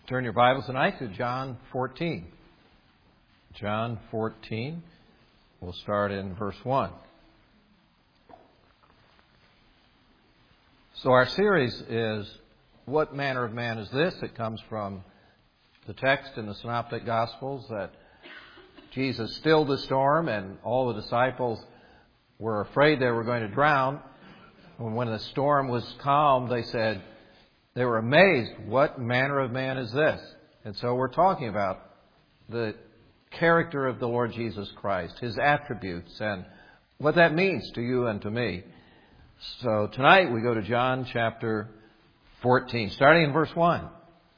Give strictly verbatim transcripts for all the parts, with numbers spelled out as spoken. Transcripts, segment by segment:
Turn your Bibles tonight to John fourteen. John fourteen. We'll start in verse one. So our series is, What Manner of Man is This? It comes from the text in the Synoptic Gospels that Jesus stilled the storm and all the disciples were afraid they were going to drown. And when the storm was calm, they said, they were amazed, what manner of man is this? And so we're talking about the character of the Lord Jesus Christ, His attributes, and what that means to you and to me. So tonight we go to John chapter fourteen, starting in verse one.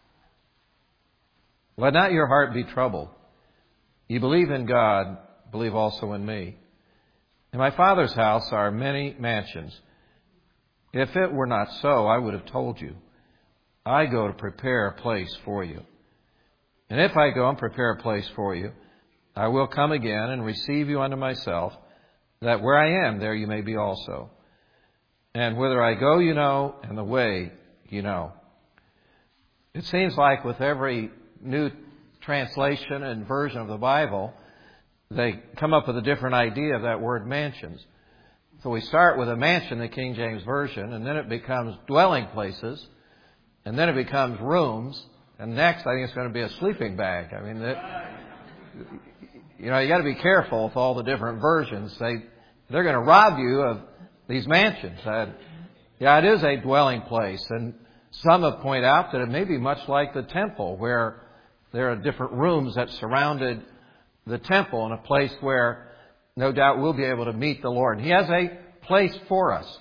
Let not your heart be troubled. You believe in God, believe also in me. In my Father's house are many mansions. If it were not so, I would have told you. I go to prepare a place for you. And if I go and prepare a place for you, I will come again and receive you unto myself, that where I am, there you may be also. And whither I go, you know, and the way you know. It seems like with every new translation and version of the Bible, they come up with a different idea of that word mansions. So we start with a mansion, the King James Version, and then it becomes dwelling places. And then it becomes rooms. And next, I think it's going to be a sleeping bag. I mean, that, you know, you got to be careful with all the different versions. They, they're going to rob you of these mansions. And, yeah, it is a dwelling place. And some have pointed out that it may be much like the temple, where there are different rooms that surrounded the temple, and a place where no doubt we'll be able to meet the Lord. And He has a place for us.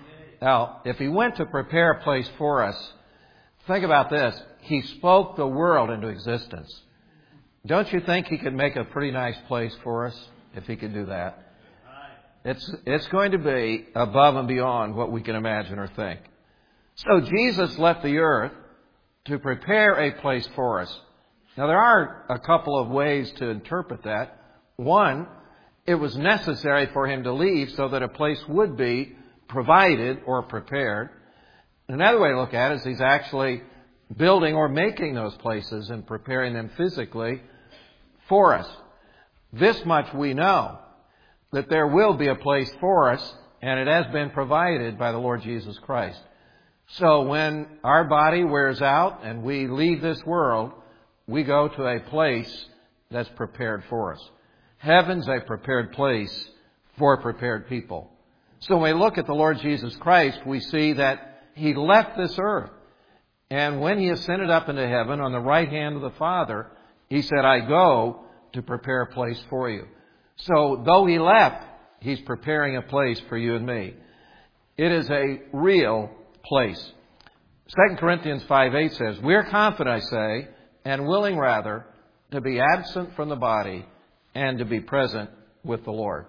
Now, if He went to prepare a place for us, think about this. He spoke the world into existence. Don't you think He could make a pretty nice place for us if He could do that? It's, it's going to be above and beyond what we can imagine or think. So Jesus left the earth to prepare a place for us. Now, there are a couple of ways to interpret that. One, it was necessary for Him to leave so that a place would be provided or prepared. Another way to look at it is He's actually building or making those places and preparing them physically for us. This much we know, that there will be a place for us, and it has been provided by the Lord Jesus Christ. So when our body wears out and we leave this world, we go to a place that's prepared for us. Heaven's a prepared place for prepared people. So when we look at the Lord Jesus Christ, we see that He left this earth. And when He ascended up into heaven on the right hand of the Father, He said, I go to prepare a place for you. So though He left, He's preparing a place for you and me. It is a real place. Second Corinthians five eight says, we're confident, I say, and willing rather, to be absent from the body and to be present with the Lord.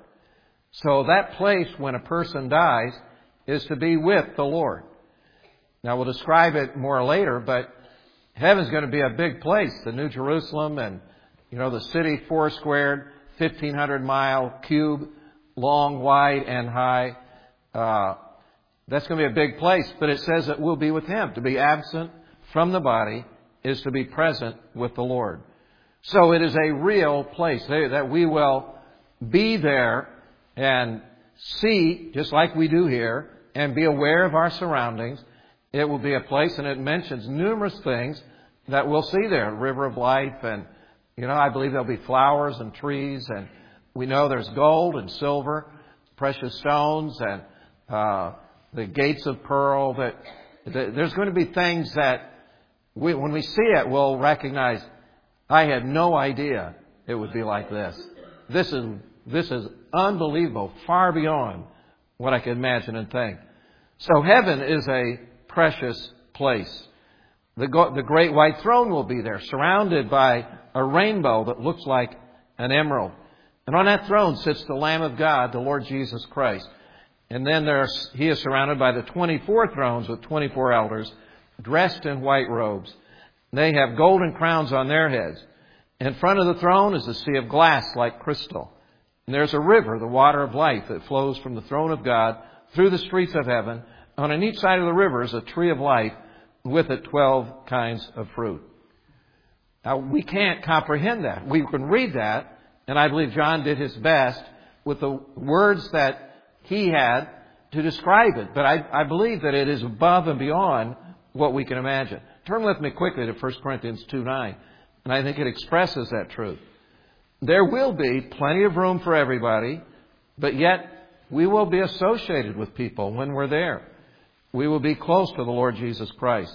So that place when a person dies is to be with the Lord. Now, we'll describe it more later, but heaven's going to be a big place. The New Jerusalem and, you know, the city four squared, fifteen hundred mile cube, long, wide, and high. Uh, that's going to be a big place, but it says that we'll be with Him. To be absent from the body is to be present with the Lord. So it is a real place that we will be there and see, just like we do here, and be aware of our surroundings. It will be a place, and it mentions numerous things that we'll see there. River of life, and, you know, I believe there'll be flowers and trees, and we know there's gold and silver, precious stones, and uh, the gates of pearl. That, that there's going to be things that we, when we see it, we'll recognize, I had no idea it would be like this. This is, this is unbelievable, far beyond what I could imagine and think. So heaven is a precious place. The, go- the great white throne will be there, surrounded by a rainbow that looks like an emerald. And on that throne sits the Lamb of God, the Lord Jesus Christ. And then there's, He is surrounded by the twenty-four thrones with twenty-four elders, dressed in white robes. They have golden crowns on their heads. In front of the throne is a sea of glass like crystal. And there's a river, the water of life, that flows from the throne of God through the streets of heaven. On each side of the river is a tree of life with it twelve kinds of fruit. Now, we can't comprehend that. We can read that, and I believe John did his best with the words that he had to describe it. But I, I believe that it is above and beyond what we can imagine. Turn with me quickly to First Corinthians two nine, and I think it expresses that truth. There will be plenty of room for everybody, but yet we will be associated with people when we're there. We will be close to the Lord Jesus Christ.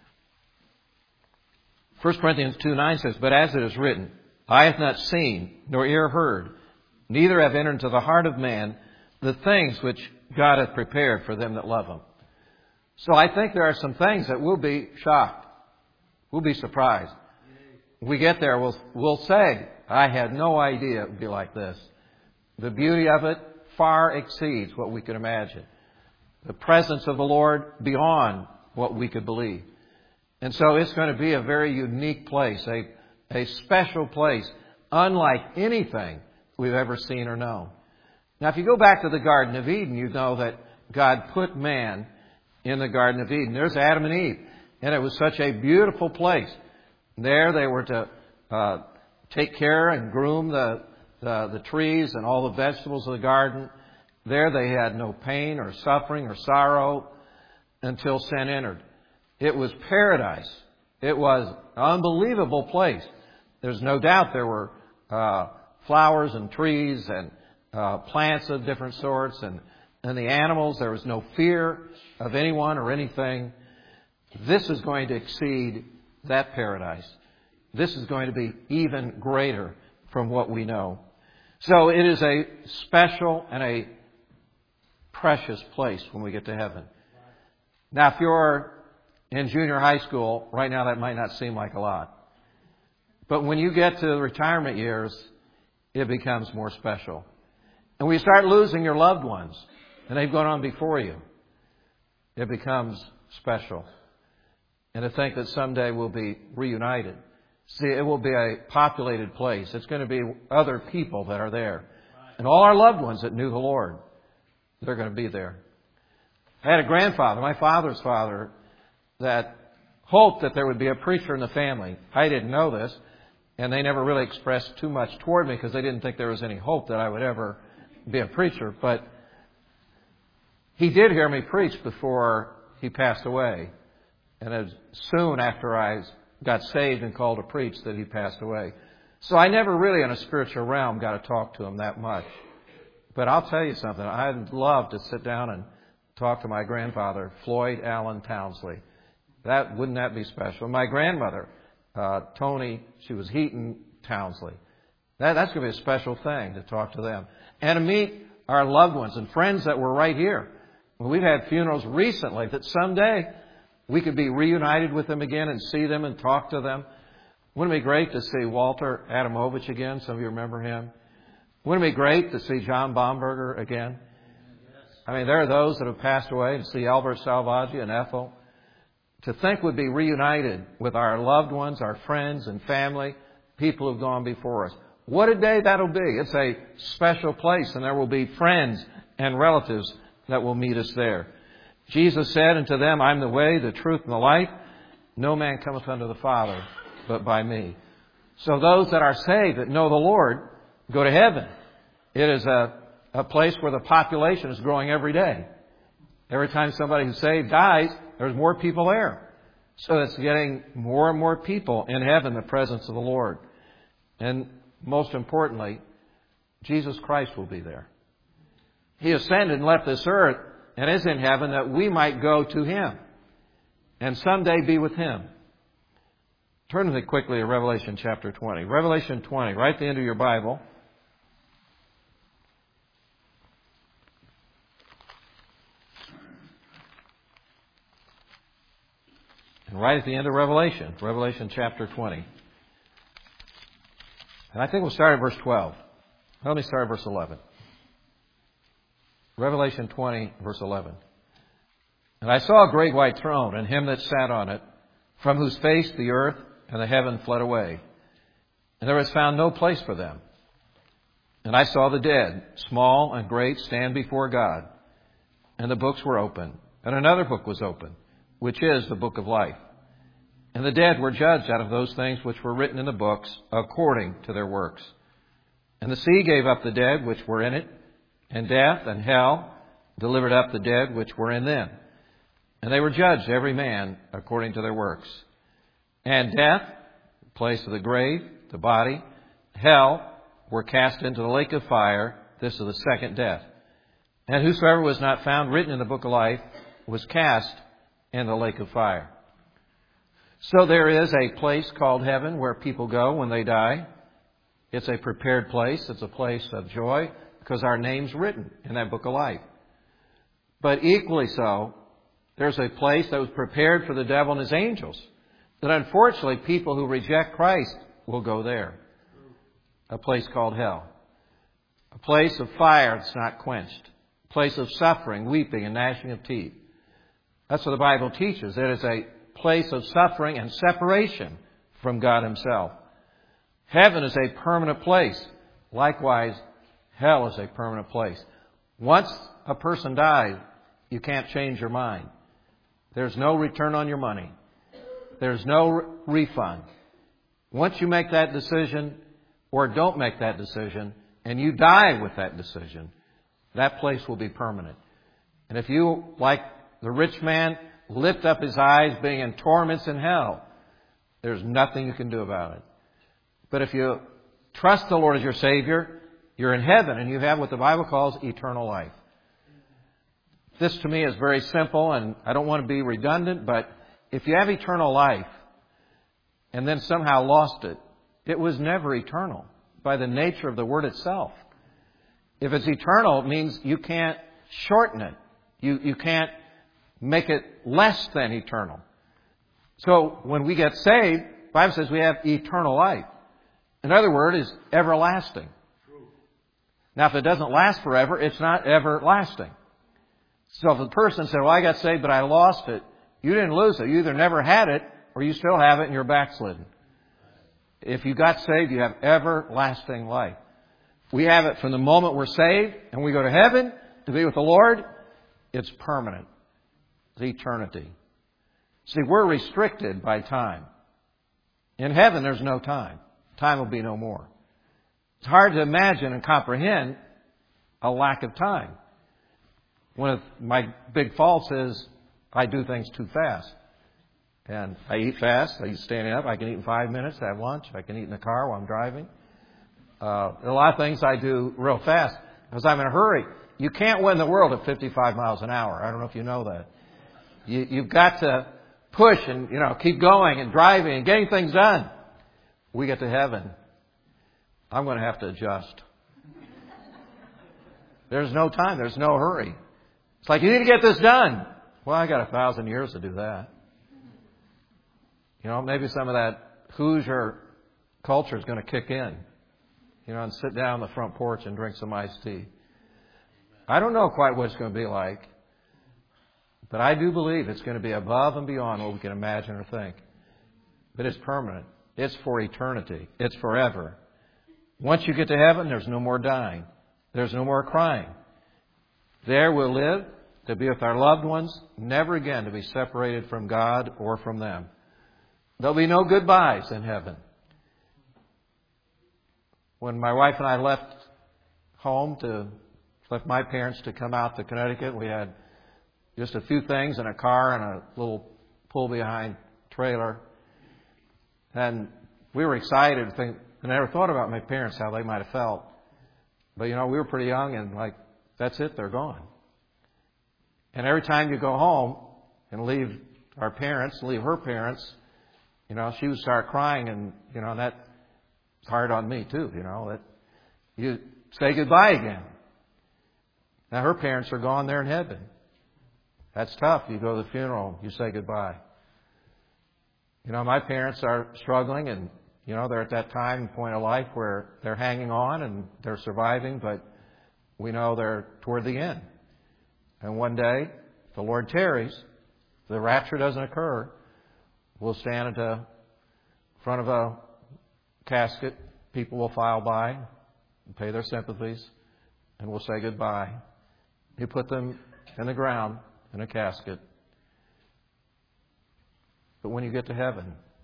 First Corinthians two nine says, "But as it is written, eye hath not seen, nor ear heard, neither have entered into the heart of man the things which God hath prepared for them that love Him." So I think there are some things that we'll be shocked. We'll be surprised. When we get there, we'll, we'll say, I had no idea it would be like this. The beauty of it far exceeds what we could imagine. The presence of the Lord beyond what we could believe. And so it's going to be a very unique place, a, a special place, unlike anything we've ever seen or known. Now, if you go back to the Garden of Eden, you know that God put man in the Garden of Eden. There's Adam and Eve. And it was such a beautiful place. There they were to uh, take care and groom the, the, the trees and all the vegetables of the garden. There they had no pain or suffering or sorrow until sin entered. It was paradise. It was an unbelievable place. There's no doubt there were uh, flowers and trees and uh, plants of different sorts and, and the animals. There was no fear of anyone or anything. This is going to exceed that paradise. This is going to be even greater from what we know. So it is a special and a precious place when we get to heaven. Now, if you're in junior high school, right now that might not seem like a lot. But when you get to the retirement years, it becomes more special. And when you start losing your loved ones, and they've gone on before you, it becomes special. And to think that someday we'll be reunited. See, it will be a populated place. It's going to be other people that are there. And all our loved ones that knew the Lord, they're going to be there. I had a grandfather, my father's father, that hoped that there would be a preacher in the family. I didn't know this, and they never really expressed too much toward me because they didn't think there was any hope that I would ever be a preacher. But he did hear me preach before he passed away. And it was soon after I got saved and called to preach that he passed away. So I never really, in a spiritual realm, got to talk to him that much. But I'll tell you something. I'd love to sit down and talk to my grandfather, Floyd Allen Townsley. That wouldn't that be special? My grandmother, uh, Tony, she was Heaton Townsley. That, that's going to be a special thing to talk to them. And to meet our loved ones and friends that were right here. We've had funerals recently that someday we could be reunited with them again and see them and talk to them. Wouldn't it be great to see Walter Adamovich again? Some of you remember him. Wouldn't it be great to see John Baumberger again? I mean, there are those that have passed away, and see Albert Salvaggi and Ethel. To think we'd be reunited with our loved ones, our friends and family, people who have gone before us. What a day that'll be. It's a special place, and there will be friends and relatives that will meet us there. Jesus said unto them, I'm the way, the truth, and the life. No man cometh unto the Father but by me. So those that are saved, that know the Lord, go to heaven. It is a, a place where the population is growing every day. Every time somebody who's saved dies, there's more people there. So it's getting more and more people in heaven, the presence of the Lord. And most importantly, Jesus Christ will be there. He ascended and left this earth and is in heaven that we might go to Him and someday be with Him. Turn with me quickly to Revelation chapter twenty. Revelation twenty, right at the end of your Bible. And right at the end of Revelation, Revelation chapter twenty. And I think we'll start at verse twelve. Let me start at verse eleven. Revelation twenty, verse eleven. And I saw a great white throne, and Him that sat on it, from whose face the earth and the heaven fled away. And there was found no place for them. And I saw the dead, small and great, stand before God. And the books were open. And another book was open, which is the book of life. And the dead were judged out of those things which were written in the books according to their works. And the sea gave up the dead which were in it, and death and hell delivered up the dead which were in them. And they were judged every man according to their works. And death, the place of the grave, the body, hell, were cast into the lake of fire. This is the second death. And whosoever was not found written in the book of life was cast in the lake of fire. So there is a place called heaven where people go when they die. It's a prepared place. It's a place of joy because our name's written in that book of life. But equally so, there's a place that was prepared for the devil and his angels. That unfortunately people who reject Christ will go there. A place called hell. A place of fire that's not quenched. A place of suffering, weeping, and gnashing of teeth. That's what the Bible teaches. It is a place of suffering and separation from God Himself. Heaven is a permanent place. Likewise, hell is a permanent place. Once a person dies, you can't change your mind. There's no return on your money. There's no re- refund. Once you make that decision or don't make that decision and you die with that decision, that place will be permanent. And if you, like the rich man, lift up his eyes being in torments in hell, there's nothing you can do about it. But if you trust the Lord as your Savior, you're in heaven and you have what the Bible calls eternal life. This to me is very simple, and I don't want to be redundant, but if you have eternal life and then somehow lost it, it was never eternal by the nature of the word itself. If it's eternal, it means you can't shorten it. You, you can't make it less than eternal. So when we get saved, the Bible says we have eternal life. In other words, it's everlasting. Now, if it doesn't last forever, it's not everlasting. So if the person said, well, I got saved, but I lost it, you didn't lose it. You either never had it or you still have it and you're backslidden. If you got saved, you have everlasting life. We have it from the moment we're saved and we go to heaven to be with the Lord. It's permanent. It's eternity. See, we're restricted by time. In heaven, there's no time. Time will be no more. It's hard to imagine and comprehend a lack of time. One of my big faults is I do things too fast. And I eat fast. I eat standing up. I can eat in five minutes. I have lunch. I can eat in the car while I'm driving. Uh, a lot of things I do real fast because I'm in a hurry. You can't win the world at fifty-five miles an hour. I don't know if you know that. You, you've got to push and, you know, keep going and driving and getting things done. We get to heaven. I'm going to have to adjust. There's no time. There's no hurry. It's like, you need to get this done. Well, I got a thousand years to do that. You know, maybe some of that Hoosier culture is going to kick in. You know, and sit down on the front porch and drink some iced tea. I don't know quite what it's going to be like. But I do believe it's going to be above and beyond what we can imagine or think. But it's permanent. It's for eternity. It's forever. Once you get to heaven, there's no more dying. There's no more crying. There we'll live to be with our loved ones, never again to be separated from God or from them. There'll be no goodbyes in heaven. When my wife and I left home to, left my parents to come out to Connecticut, we had just a few things in a car and a little pull-behind trailer. And we were excited. Think, I never thought about my parents, how they might have felt. But, you know, we were pretty young and like, that's it, they're gone. And every time you go home and leave our parents, leave her parents, you know, she would start crying, and, you know, that's hard on me too, you know, that you say goodbye again. Now her parents are gone, they're in heaven. That's tough. You go to the funeral, you say goodbye. You know, my parents are struggling, and, you know, they're at that time and point of life where they're hanging on and they're surviving, but we know they're toward the end. And one day, if the Lord tarries, if the rapture doesn't occur, we'll stand at the front of a casket. People will file by and pay their sympathies, and we'll say goodbye. You put them in the ground in a casket. But when you get to heaven,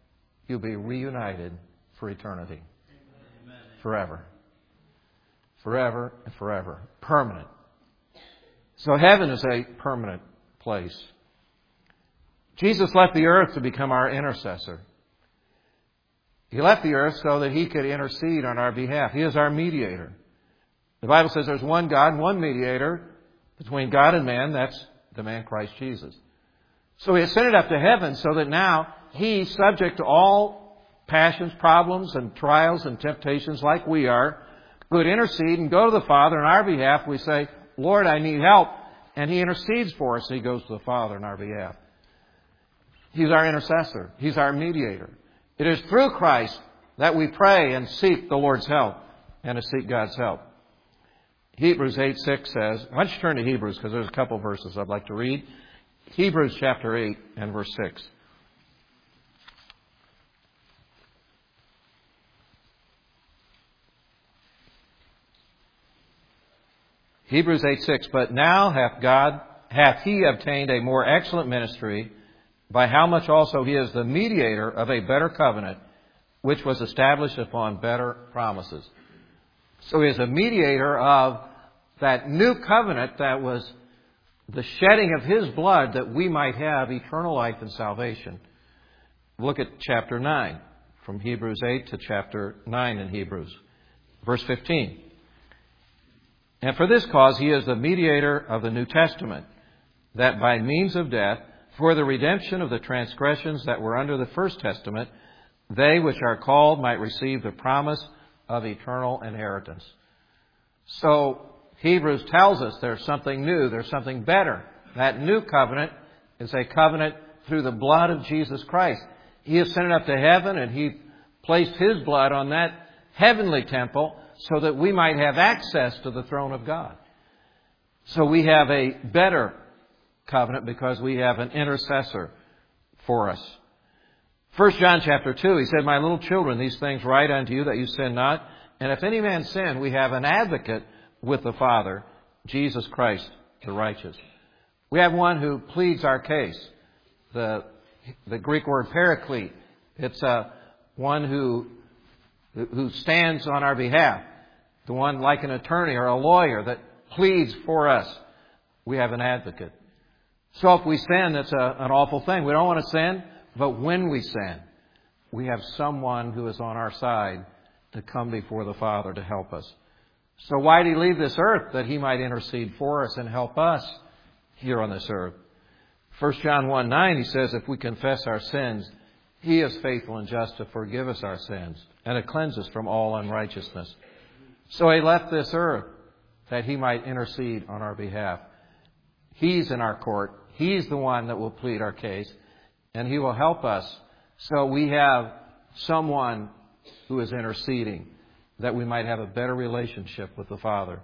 you'll be reunited for eternity. Amen. Forever. Forever and forever. Permanent. So heaven is a permanent place. Jesus left the earth to become our intercessor. He left the earth so that He could intercede on our behalf. He is our mediator. The Bible says there's one God and one mediator between God and man. That's the man Christ Jesus. So He ascended up to heaven so that now He, subject to all passions, problems, and trials and temptations like we are, could intercede and go to the Father on our behalf. We say, Lord, I need help. And He intercedes for us. He goes to the Father on our behalf. He's our intercessor. He's our mediator. It is through Christ that we pray and seek the Lord's help and to seek God's help. Hebrews eight six says, why don't you turn to Hebrews because there's a couple verses I'd like to read. Hebrews chapter eight and verse six. Hebrews eight six, but now hath God, hath He obtained a more excellent ministry, by how much also He is the mediator of a better covenant, which was established upon better promises. So He is a mediator of that new covenant that was the shedding of His blood that we might have eternal life and salvation. Look at chapter nine, from Hebrews eight to chapter nine in Hebrews. Verse fifteen. And for this cause He is the mediator of the New Testament, that by means of death, for the redemption of the transgressions that were under the first testament, they which are called might receive the promise of eternal inheritance. So Hebrews tells us there's something new, there's something better. That new covenant is a covenant through the blood of Jesus Christ. He ascended up to heaven and He placed His blood on that heavenly temple so that we might have access to the throne of God. So we have a better covenant because we have an intercessor for us. First John chapter two, he said, my little children, these things write unto you that you sin not. And if any man sin, we have an advocate with the Father, Jesus Christ, the righteous. We have one who pleads our case. The, the Greek word paraclete. It's uh, one who, who stands on our behalf. The one like an attorney or a lawyer that pleads for us. We have an advocate. So if we sin, that's a, an awful thing. We don't want to sin, but when we sin, we have someone who is on our side to come before the Father to help us. So why did He leave this earth? That He might intercede for us and help us here on this earth. First John one nine, he says, if we confess our sins, He is faithful and just to forgive us our sins and to cleanse us from all unrighteousness. So He left this earth that He might intercede on our behalf. He's in our court. He's the one that will plead our case, and He will help us. So we have someone who is interceding, that we might have a better relationship with the Father.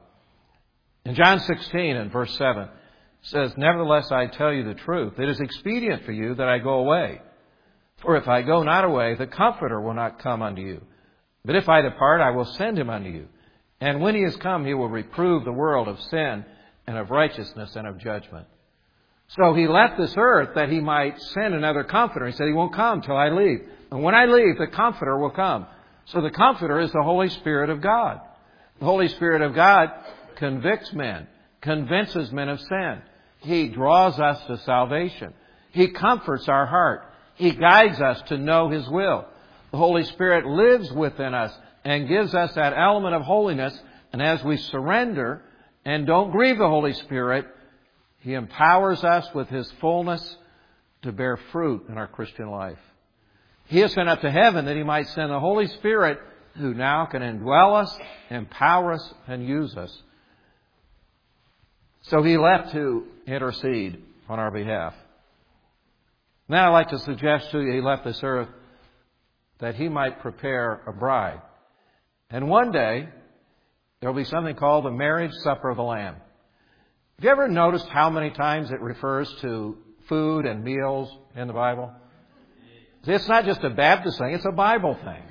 In John sixteen and verse seven, it says, nevertheless I tell you the truth, it is expedient for you that I go away. For if I go not away, the Comforter will not come unto you. But if I depart, I will send Him unto you. And when He is come, He will reprove the world of sin and of righteousness and of judgment. So He left this earth that He might send another Comforter. He said He won't come till I leave. And when I leave, the Comforter will come. So the Comforter is the Holy Spirit of God. The Holy Spirit of God convicts men, convinces men of sin. He draws us to salvation. He comforts our heart. He guides us to know His will. The Holy Spirit lives within us and gives us that element of holiness. And as we surrender and don't grieve the Holy Spirit, He empowers us with His fullness to bear fruit in our Christian life. He has sent up to heaven that He might send the Holy Spirit who now can indwell us, empower us, and use us. So He left to intercede on our behalf. Now I'd like to suggest to you He left this earth that He might prepare a bride. And one day, there will be something called the marriage supper of the Lamb. Have you ever noticed how many times it refers to food and meals in the Bible? It's not just a Baptist thing, it's a Bible thing.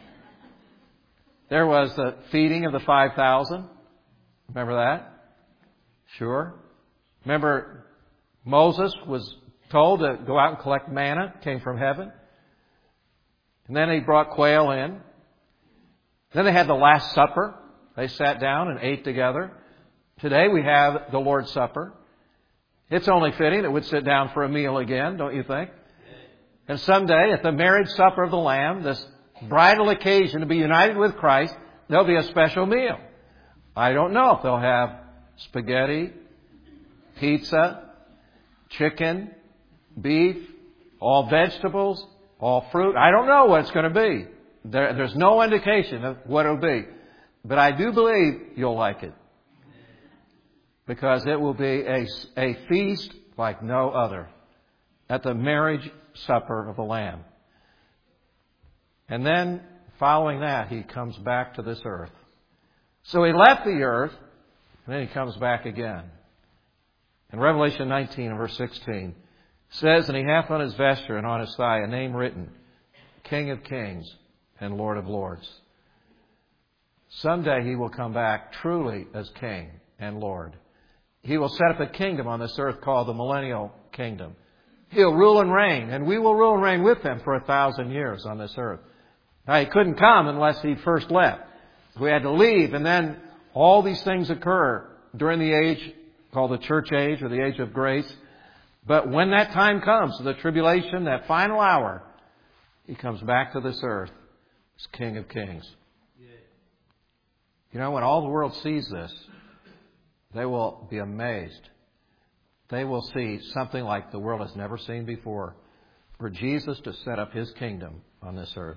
There was the feeding of the five thousand. Remember that? Sure. Remember Moses was told to go out and collect manna, came from heaven. And then he brought quail in. Then they had the Last Supper. They sat down and ate together. Today we have the Lord's Supper. It's only fitting that we'd sit down for a meal again, don't you think? And someday at the marriage supper of the Lamb, this bridal occasion to be united with Christ, there'll be a special meal. I don't know if they'll have spaghetti, pizza, chicken, beef, all vegetables, all fruit. I don't know what it's going to be. There, there's no indication of what it'll be. But I do believe you'll like it. Because it will be a, a feast like no other at the marriage supper of the Lamb. And then, following that, he comes back to this earth. So he left the earth, and then he comes back again. In Revelation nineteen, verse sixteen, it says, "And he hath on his vesture and on his thigh a name written, King of Kings and Lord of Lords." Someday he will come back truly as King and Lord. He will set up a kingdom on this earth called the Millennial Kingdom. He'll rule and reign, and we will rule and reign with him for a thousand years on this earth. Now, he couldn't come unless he first left. We had to leave, and then all these things occur during the age called the church age or the age of grace. But when that time comes, the tribulation, that final hour, he comes back to this earth as King of Kings. You know, when all the world sees this, they will be amazed. They will see something like the world has never seen before. For Jesus to set up His kingdom on this earth.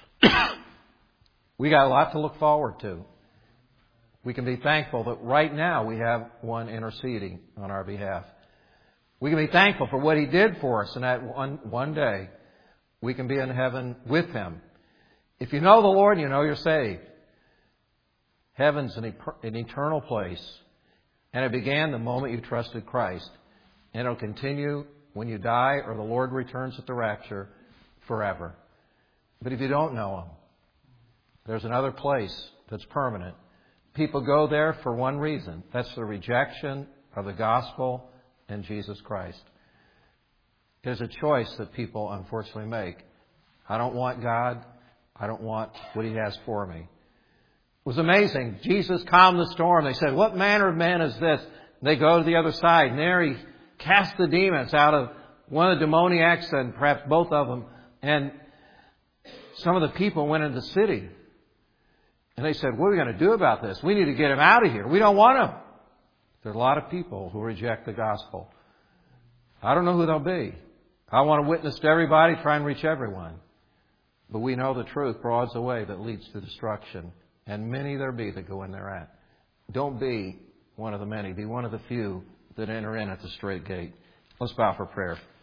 We got a lot to look forward to. We can be thankful that right now we have one interceding on our behalf. We can be thankful for what He did for us, and that one, one day we can be in heaven with Him. If you know the Lord, you know you're saved. Heaven's an, an eternal place. And it began the moment you trusted Christ. And it'll continue when you die or the Lord returns at the rapture forever. But if you don't know Him, there's another place that's permanent. People go there for one reason. That's the rejection of the gospel and Jesus Christ. There's a choice that people unfortunately make. I don't want God. I don't want what He has for me. It was amazing. Jesus calmed the storm. They said, "What manner of man is this?" And they go to the other side. And there He cast the demons out of one of the demoniacs and perhaps both of them. And some of the people went into the city. And they said, "What are we going to do about this? We need to get him out of here. We don't want him." There are a lot of people who reject the gospel. I don't know who they'll be. I want to witness to everybody, try and reach everyone. But we know the truth broadens the way that leads to destruction. And many there be that go in thereat. Don't be one of the many. Be one of the few that enter in at the straight gate. Let's bow for prayer.